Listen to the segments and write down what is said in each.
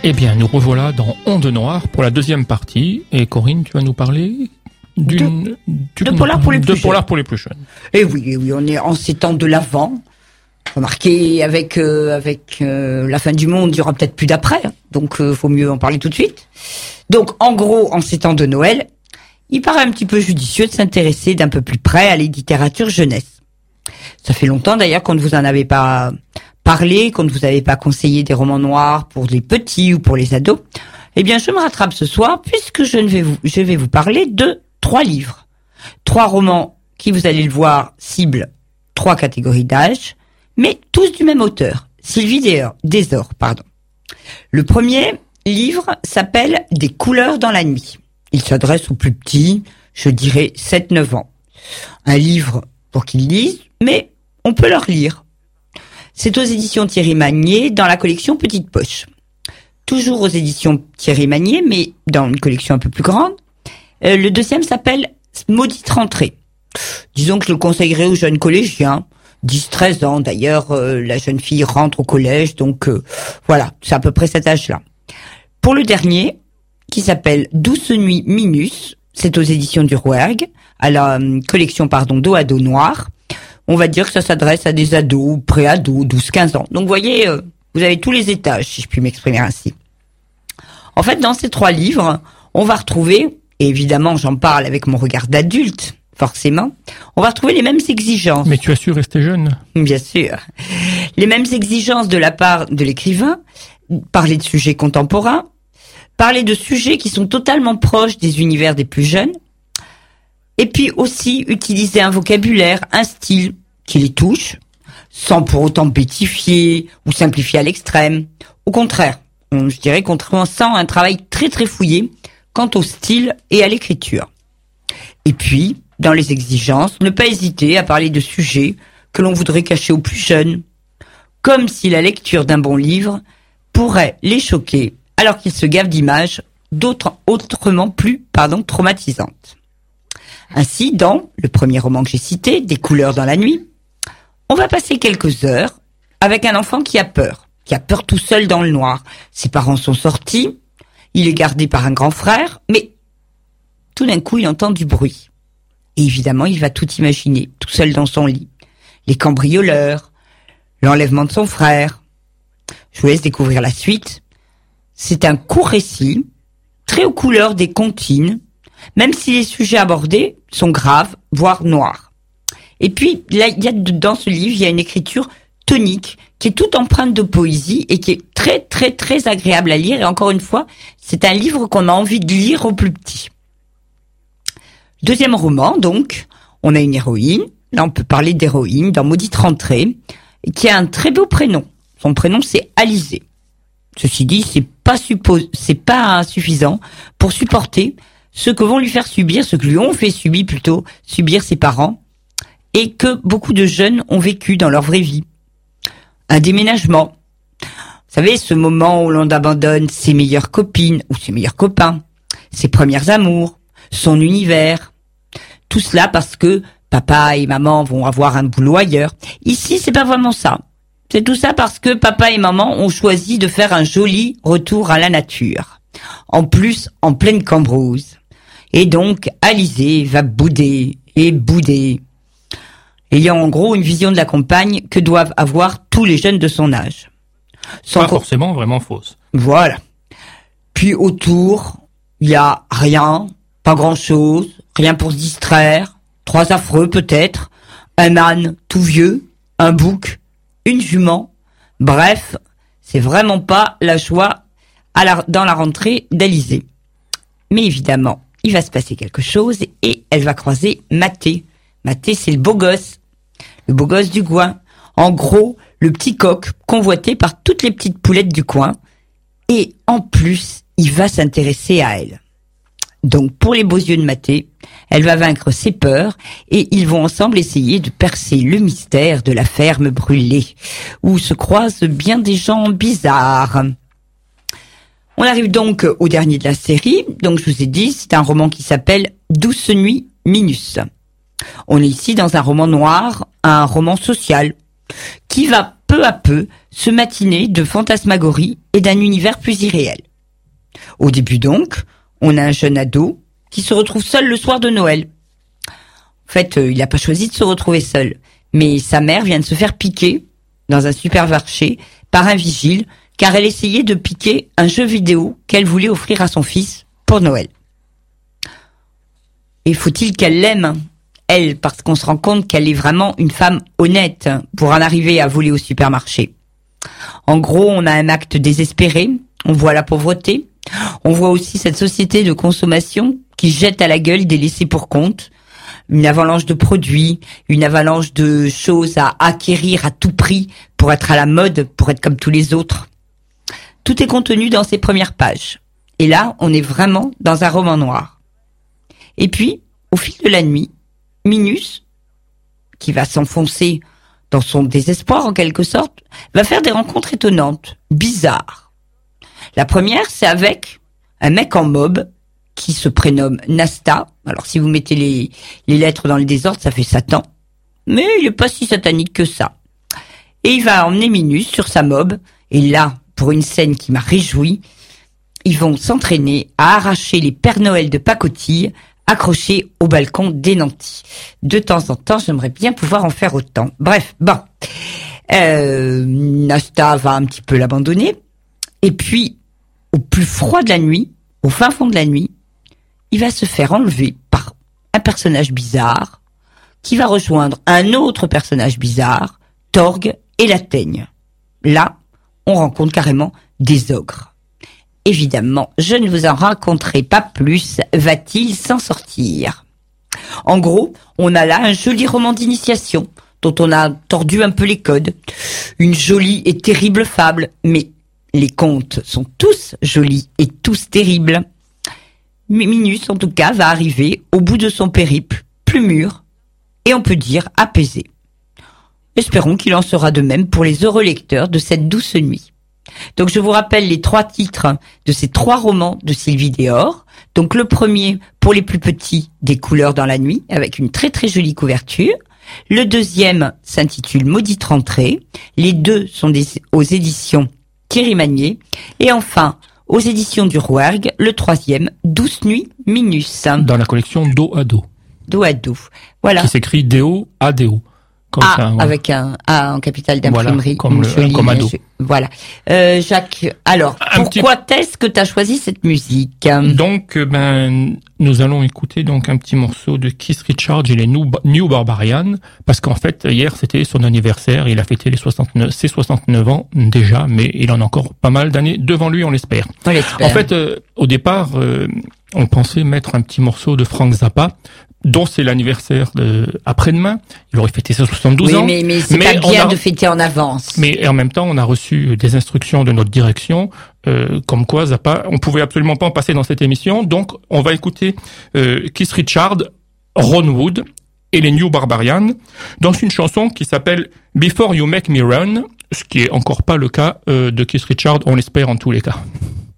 Eh bien, nous revoilà dans Onde Noire pour la deuxième partie. Et Corinne, tu vas nous parler de polar pour les plus jeunes. Pour les plus jeunes. Et oui, on est en ces temps de l'Avent. Remarquez, avec la fin du monde, il y aura peut-être plus d'après. Donc, faut mieux en parler tout de suite. Donc, en gros, en ces temps de Noël, il paraît un petit peu judicieux de s'intéresser d'un peu plus près à la littérature jeunesse. Ça fait longtemps d'ailleurs qu'on ne vous en avait pas parlé, qu'on ne vous avait pas conseillé des romans noirs pour les petits ou pour les ados. Eh bien, je me rattrape ce soir puisque je vais vous parler de 3 livres. 3 romans qui, vous allez le voir, ciblent 3 catégories d'âge, mais tous du même auteur, Sylvie Désor. Le premier livre s'appelle Des couleurs dans la nuit. Il s'adresse aux plus petits, je dirais 7-9 ans. Un livre pour qu'ils lisent, mais on peut leur lire. C'est aux éditions Thierry Magnier, dans la collection Petite Poche. Toujours aux éditions Thierry Magnier, mais dans une collection un peu plus grande. Le deuxième s'appelle Maudite rentrée. Disons que je le conseillerais aux jeunes collégiens, 10-13 ans. D'ailleurs, la jeune fille rentre au collège, donc voilà, c'est à peu près cet âge-là. Pour le dernier, qui s'appelle Douce nuit Minus, c'est aux éditions du Rouergue, à la collection dos à dos noir. On va dire que ça s'adresse à des ados, pré-ados, 12-15 ans. Donc vous voyez, vous avez tous les étages, si je puis m'exprimer ainsi. En fait, dans ces 3 livres, on va retrouver, et évidemment j'en parle avec mon regard d'adulte, forcément, on va retrouver les mêmes exigences. Mais tu as su rester jeune. Bien sûr. Les mêmes exigences de la part de l'écrivain, parler de sujets contemporains, parler de sujets qui sont totalement proches des univers des plus jeunes, et puis aussi utiliser un vocabulaire, un style qui les touche, sans pour autant bêtifier ou simplifier à l'extrême. Au contraire, je dirais qu'on sent un travail très très fouillé quant au style et à l'écriture. Et puis, dans les exigences, ne pas hésiter à parler de sujets que l'on voudrait cacher aux plus jeunes, comme si la lecture d'un bon livre pourrait les choquer alors qu'ils se gavent d'images autrement plus traumatisantes. Ainsi, dans le premier roman que j'ai cité, Des couleurs dans la nuit, on va passer quelques heures avec un enfant qui a peur tout seul dans le noir. Ses parents sont sortis, il est gardé par un grand frère, mais tout d'un coup, il entend du bruit. Et évidemment, il va tout imaginer, tout seul dans son lit. Les cambrioleurs, l'enlèvement de son frère. Je vous laisse découvrir la suite. C'est un court récit, très aux couleurs des comptines, même si les sujets abordés sont graves, voire noirs. Et puis, là, dans ce livre, il y a une écriture tonique, qui est toute empreinte de poésie et qui est très, très, très agréable à lire. Et encore une fois, c'est un livre qu'on a envie de lire aux plus petits. Deuxième roman, donc, on a une héroïne. Là, on peut parler d'héroïne dans Maudite rentrée, qui a un très beau prénom. Son prénom, c'est Alizée. Ceci dit, c'est pas suffisant pour supporter ce que vont lui faire subir, ce que lui ont fait subir ses parents, et que beaucoup de jeunes ont vécu dans leur vraie vie. Un déménagement. Vous savez, ce moment où l'on abandonne ses meilleures copines ou ses meilleurs copains, ses premières amours, son univers. Tout cela parce que papa et maman vont avoir un boulot ailleurs. Ici, c'est pas vraiment ça. C'est tout ça parce que papa et maman ont choisi de faire un joli retour à la nature. En plus, en pleine Cambrousse. Et donc, Alizée va bouder. Il y a en gros une vision de la campagne que doivent avoir tous les jeunes de son âge. Pas forcément vraiment fausse. Voilà. Puis autour, il y a rien, pas grand-chose, rien pour se distraire, 3 affreux peut-être, un âne tout vieux, un bouc, une jument. Bref, c'est vraiment pas la joie dans la rentrée d'Alizée. Mais évidemment, il va se passer quelque chose et elle va croiser Mathé. Mathé, c'est le beau gosse du coin. En gros, le petit coq convoité par toutes les petites poulettes du coin. Et en plus, il va s'intéresser à elle. Donc, pour les beaux yeux de Mathé, elle va vaincre ses peurs et ils vont ensemble essayer de percer le mystère de la ferme brûlée, où se croisent bien des gens bizarres. On arrive donc au dernier de la série. Donc, je vous ai dit, c'est un roman qui s'appelle Douce nuit Minus. On est ici dans un roman noir, un roman social, qui va peu à peu se matiner de fantasmagorie et d'un univers plus irréel. Au début donc, on a un jeune ado qui se retrouve seul le soir de Noël. En fait, il n'a pas choisi de se retrouver seul, mais sa mère vient de se faire piquer dans un supermarché par un vigile, car elle essayait de piquer un jeu vidéo qu'elle voulait offrir à son fils pour Noël. Et faut-il qu'elle l'aime, elle, parce qu'on se rend compte qu'elle est vraiment une femme honnête pour en arriver à voler au supermarché. En gros, on a un acte désespéré, on voit la pauvreté, on voit aussi cette société de consommation qui jette à la gueule des laissés pour compte, une avalanche de produits, une avalanche de choses à acquérir à tout prix pour être à la mode, pour être comme tous les autres. Tout est contenu dans ces premières pages. Et là, on est vraiment dans un roman noir. Et puis, au fil de la nuit, Minus, qui va s'enfoncer dans son désespoir en quelque sorte, va faire des rencontres étonnantes, bizarres. La première, c'est avec un mec en mob qui se prénomme Nasta. Alors si vous mettez les lettres dans le désordre, ça fait Satan. Mais il est pas si satanique que ça. Et il va emmener Minus sur sa mob. Et là, pour une scène qui m'a réjoui, ils vont s'entraîner à arracher les Pères Noël de pacotille accrochés au balcon des nantis. De temps en temps, j'aimerais bien pouvoir en faire autant. Bref, bon. Nasta va un petit peu l'abandonner. Et puis, au plus froid de la nuit, au fin fond de la nuit, il va se faire enlever par un personnage bizarre qui va rejoindre un autre personnage bizarre, Torg et la Teigne. Là, on rencontre carrément des ogres. Évidemment, je ne vous en raconterai pas plus. Va-t-il s'en sortir ? En gros, on a là un joli roman d'initiation dont on a tordu un peu les codes. Une jolie et terrible fable, mais les contes sont tous jolis et tous terribles. Minus, en tout cas, va arriver au bout de son périple, plus mûr, et on peut dire apaisé. Espérons qu'il en sera de même pour les heureux lecteurs de cette douce nuit. Donc je vous rappelle les 3 titres de ces 3 romans de Sylvie Déor. Donc le premier, pour les plus petits, Des couleurs dans la nuit, avec une très très jolie couverture. Le deuxième s'intitule Maudite rentrée. Les 2 sont aux éditions Thierry Magnier. Et enfin, aux éditions du Rouergue, le 3e, Douce nuit, Minus. Dans la collection Dos à dos. Dos à dos. Voilà. Qui s'écrit D-O à D-O. Comme A, ça, voilà. avec un A en capital d'imprimerie. Voilà, comme ado. Voilà. Jacques, alors, pourquoi est-ce que tu as choisi cette musique ? Donc, nous allons écouter donc un petit morceau de Keith Richards et les New Barbarians, parce qu'en fait, hier, c'était son anniversaire, il a fêté ses 69 ans déjà, mais il en a encore pas mal d'années devant lui, on l'espère. On l'espère. En fait, au départ, on pensait mettre un petit morceau de Frank Zappa, dont c'est l'anniversaire après-demain. Il aurait fêté ses 72 ans. Oui, mais c'est pas bien de fêter en avance. Mais en même temps, on a reçu des instructions de notre direction, comme quoi Zappa, on pouvait absolument pas en passer dans cette émission. Donc, on va écouter Keith Richards, Ron Wood et les New Barbarians dans une chanson qui s'appelle Before You Make Me Run, ce qui est encore pas le cas de Keith Richards, on l'espère en tous les cas.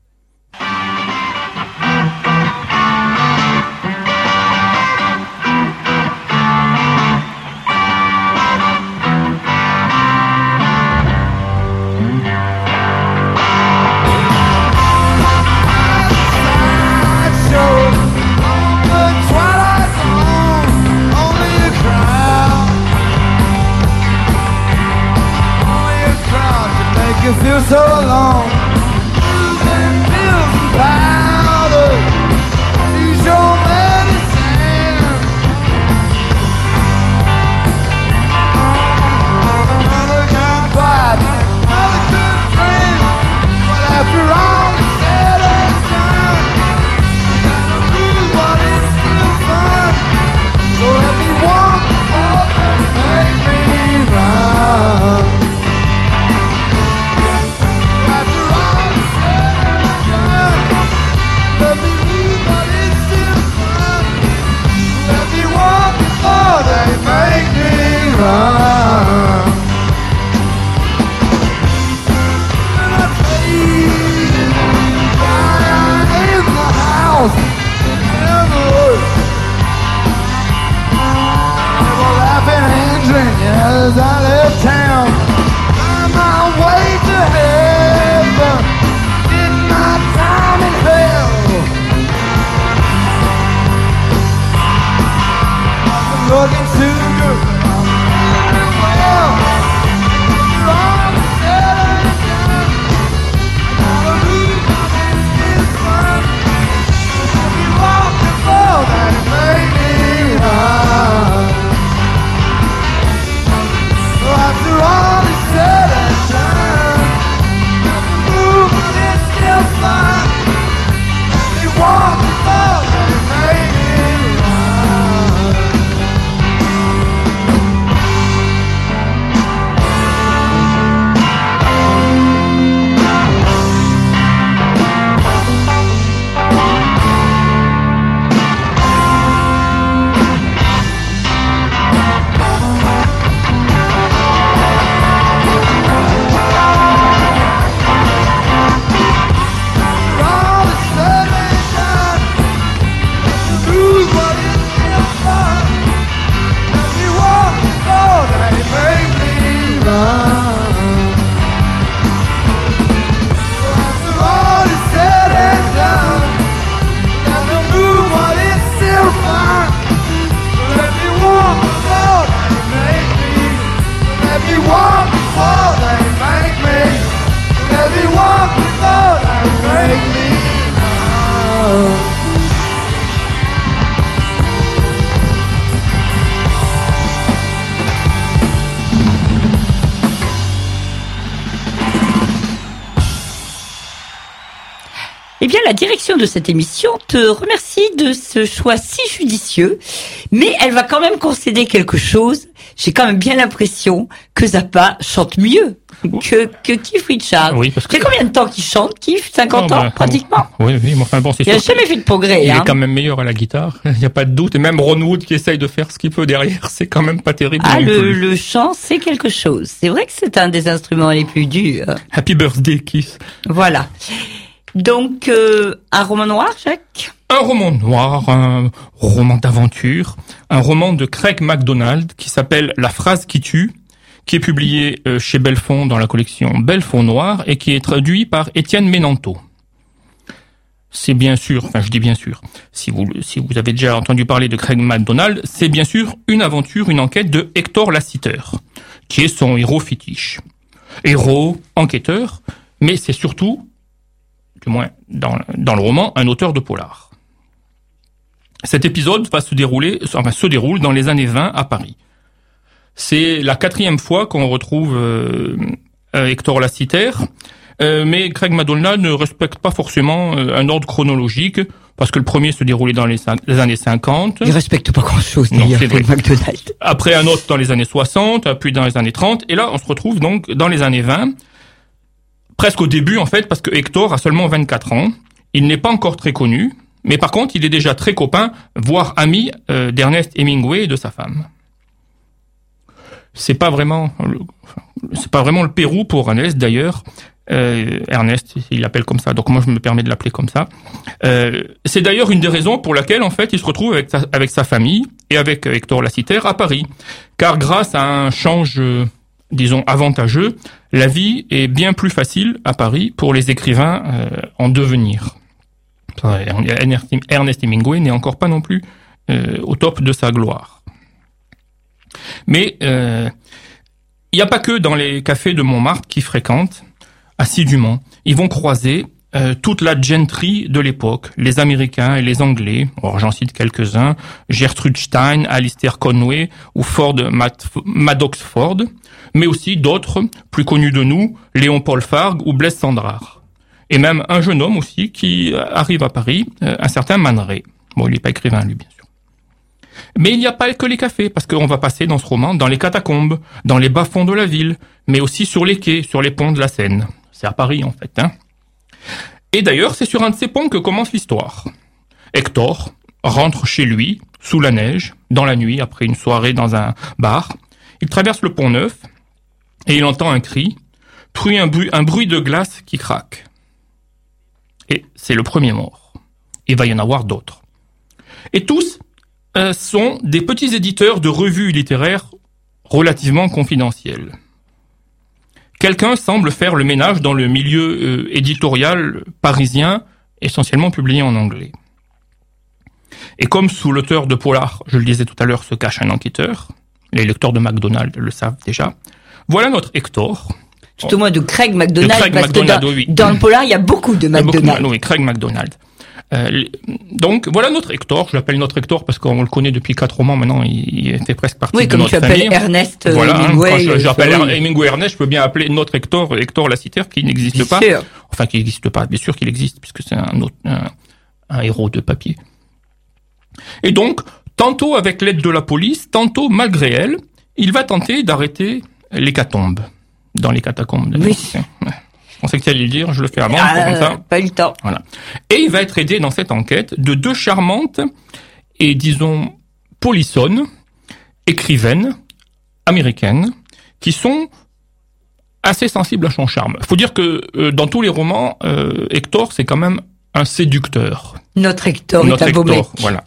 You feel so alone, losing pills and powder. Use your medicine. Another good body, another good friend. But after all is said and done, you gotta lose, but it's still fun. So let me walk up and make me run. After all Eh bien, la direction de cette émission te remercie de ce choix si judicieux, mais elle va quand même concéder quelque chose. J'ai quand même bien l'impression que Zappa chante mieux que Keith Richards. Oui, parce que... C'est combien de temps qu'il chante, Keith? 50 ans, pratiquement? Oui, mais enfin bon, c'est Il n'a sûr. jamais fait de progrès, Il hein. est quand même meilleur à la guitare, il n'y a pas de doute. Et même Ron Wood qui essaye de faire ce qu'il peut derrière, c'est quand même pas terrible. Ah, non plus. le chant, c'est quelque chose. C'est vrai que c'est un des instruments les plus durs. Happy Birthday, Keith. Voilà. Donc, un roman noir, Jacques? Un roman noir, un roman d'aventure, un roman de Craig MacDonald qui s'appelle La phrase qui tue, qui est publié chez Belfond dans la collection Belfond Noir et qui est traduit par Étienne Ménanteau. C'est bien sûr, enfin je dis bien sûr, si vous avez déjà entendu parler de Craig MacDonald, c'est bien sûr une aventure, une enquête de Hector Lassiter, qui est son héros fétiche. Héros, enquêteur, mais c'est surtout, du moins dans le roman, un auteur de polar. Cet épisode se déroule dans les années 20 à Paris. C'est la 4e fois qu'on retrouve Hector Lassiter, mais Craig MacDonald ne respecte pas forcément un ordre chronologique, parce que le premier se déroulait dans les années 50. Il respecte pas grand-chose, Non, d'ailleurs, c'est vrai. Craig MacDonald. Après un autre dans les années 60, puis dans les années 30, et là on se retrouve donc dans les années 20, presque au début en fait, parce que Hector a seulement 24 ans, il n'est pas encore très connu, mais par contre il est déjà très copain, voire ami d'Ernest Hemingway et de sa femme. C'est pas vraiment le Pérou pour Ernest d'ailleurs. Ernest, il l'appelle comme ça, donc moi je me permets de l'appeler comme ça. C'est d'ailleurs une des raisons pour laquelle en fait il se retrouve avec sa famille et avec Hector Lassiter à Paris, car grâce à un change, disons avantageux, la vie est bien plus facile à Paris pour les écrivains en devenir. Ernest Hemingway n'est encore pas non plus au top de sa gloire. Mais il n'y a pas que dans les cafés de Montmartre qu'ils fréquentent assidûment. Ils vont croiser toute la gentry de l'époque, les Américains et les Anglais. Alors, j'en cite quelques-uns: Gertrude Stein, Alistair Conway ou Maddox Ford, mais aussi d'autres plus connus de nous, Léon Paul Fargue ou Blaise Cendrars. Et même un jeune homme aussi qui arrive à Paris, un certain Man Ray. Bon, il n'est pas écrivain lui, bien sûr. Mais il n'y a pas que les cafés, parce qu'on va passer dans ce roman dans les catacombes, dans les bas-fonds de la ville, mais aussi sur les quais, sur les ponts de la Seine. C'est à Paris, en fait, hein. Et d'ailleurs, c'est sur un de ces ponts que commence l'histoire. Hector rentre chez lui, sous la neige, dans la nuit, après une soirée dans un bar. Il traverse le pont Neuf, et il entend un cri, puis un bruit de glace qui craque. Et c'est le premier mort. Il va y en avoir d'autres. Et tous sont des petits éditeurs de revues littéraires relativement confidentielles. Quelqu'un semble faire le ménage dans le milieu éditorial parisien, essentiellement publié en anglais. Et comme sous l'auteur de polar, je le disais tout à l'heure, se cache un enquêteur, les lecteurs de MacDonald le savent déjà, voilà notre Hector. C'est au moins de Craig MacDonald, Craig parce MacDonald, que oui. dans le polar, il y a beaucoup de MacDonald. Oui, Craig MacDonald. Donc voilà notre Hector, je l'appelle notre Hector parce qu'on le connaît depuis 4 romans maintenant, il fait presque partie de notre famille. Oui, comme tu appelles Ernest voilà, Hemingway. Quand j'appelle Hemingway Ernest, je peux bien appeler notre Hector Lassiter qui n'existe pas. Sûr. Enfin, qui n'existe pas, bien sûr qu'il existe puisque c'est un héros de papier. Et donc, tantôt avec l'aide de la police, tantôt malgré elle, il va tenter d'arrêter l'hécatombe dans les catacombes. Oui. Je pensais que tu allais le dire, je le fais avant, comme ça. Pas eu le temps. Voilà. Et il va être aidé dans cette enquête de 2 charmantes et, disons, polissonnes, écrivaines, américaines, qui sont assez sensibles à son charme. Il faut dire que dans tous les romans, Hector, c'est quand même un séducteur. Notre Hector est un beau mec. Voilà.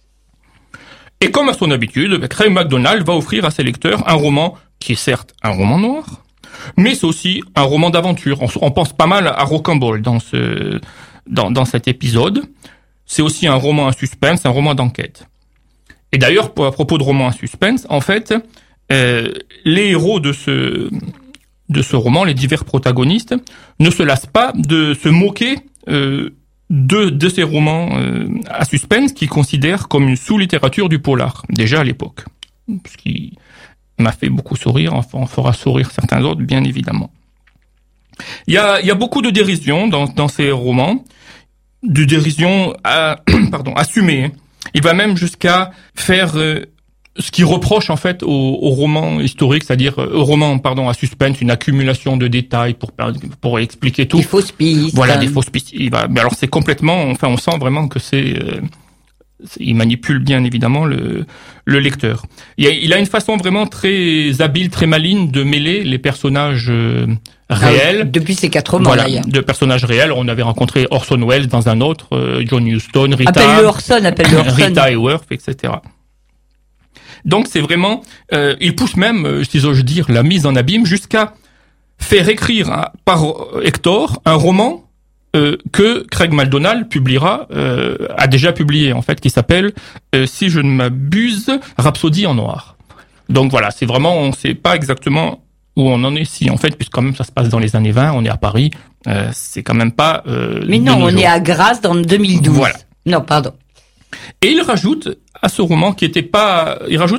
Et comme à son habitude, Craig MacDonald va offrir à ses lecteurs un roman qui est certes un roman noir, mais c'est aussi un roman d'aventure. On pense pas mal à Rocambole dans cet épisode. C'est aussi un roman à suspense, un roman d'enquête. Et d'ailleurs, à propos de roman à suspense, en fait, les héros de ce roman, les divers protagonistes, ne se lassent pas de se moquer deux de ces romans à suspense qu'il considère comme une sous-littérature du polar, déjà à l'époque. Ce qui m'a fait beaucoup sourire, enfin on fera sourire certains autres, bien évidemment. Il y a beaucoup de dérision dans ces romans, de dérision assumée. Hein. Il va même jusqu'à faire ce qu'il reproche en fait au roman historique, c'est-à-dire au roman à suspense, une accumulation de détails pour expliquer tout. Des fausses pistes. Voilà, des fausses pistes. Mais alors c'est complètement, on sent vraiment que il manipule bien évidemment le lecteur. Il a une façon vraiment très habile, très maligne de mêler les personnages réels. Depuis ces 4 romans, voilà, d'ailleurs. de personnages réels. On avait rencontré Orson Welles dans un autre, John Huston, Rita. Appelle-le Orson. Rita Hayworth, etc. Donc c'est vraiment, il pousse même, si j'ose dire, la mise en abîme jusqu'à faire écrire par Hector un roman que Craig MacDonald a déjà publié en fait, qui s'appelle, si je ne m'abuse, Rhapsodie en noir. Donc voilà, c'est vraiment, on ne sait pas exactement où on en est, si en fait, puisque quand même ça se passe dans les années 20, on est à Paris, c'est quand même pas. Mais non, on est à Grasse dans 2012. Voilà. Non, pardon. Et il rajoute à ce roman qui était pas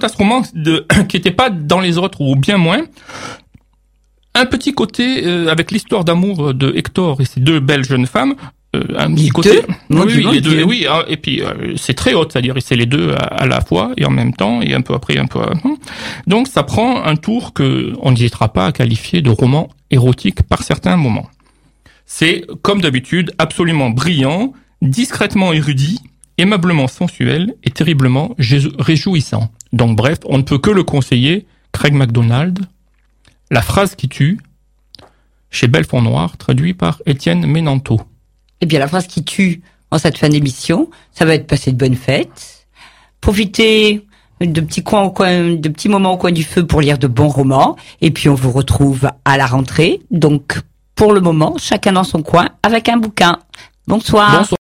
dans les autres ou bien moins, un petit côté avec l'histoire d'amour de Hector et ces deux belles jeunes femmes, un petit côté. Oui, et puis c'est très haute, c'est-à-dire c'est les deux à la fois et en même temps et un peu après, un peu avant. Donc ça prend un tour que on n'hésitera pas à qualifier de roman érotique par certains moments. C'est comme d'habitude absolument brillant, discrètement érudit, aimablement sensuel et terriblement réjouissant. Donc bref, on ne peut que le conseiller. Craig MacDonald, La phrase qui tue, chez Belfond Noir, traduit par Étienne Ménanteau. Eh bien, la phrase qui tue en cette fin d'émission, ça va être passer de bonnes fêtes, profiter de petits moments au coin du feu pour lire de bons romans, et puis on vous retrouve à la rentrée. Donc, pour le moment, chacun dans son coin avec un bouquin. Bonsoir.